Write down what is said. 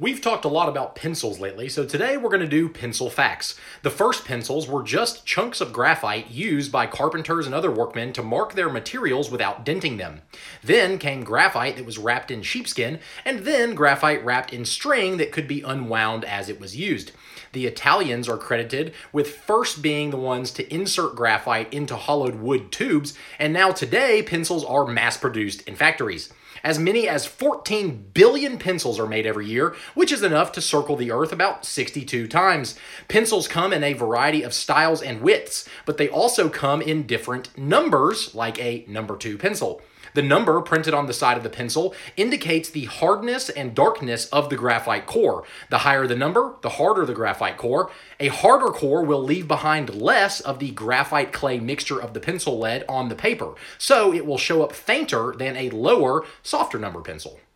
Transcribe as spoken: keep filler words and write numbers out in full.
We've talked a lot about pencils lately, so today we're going to do pencil facts. The first pencils were just chunks of graphite used by carpenters and other workmen to mark their materials without denting them. Then came graphite that was wrapped in sheepskin, and then graphite wrapped in string that could be unwound as it was used. The Italians are credited with first being the ones to insert graphite into hollowed wood tubes, and now today pencils are mass-produced in factories. As many as fourteen billion pencils are made every year, which is enough to circle the earth about sixty-two times. Pencils come in a variety of styles and widths, but they also come in different numbers, like a number two pencil. The number printed on the side of the pencil indicates the hardness and darkness of the graphite core. The higher the number, the harder the graphite core. A harder core will leave behind less of the graphite clay mixture of the pencil lead on the paper, so it will show up fainter than a lower, softer number pencil.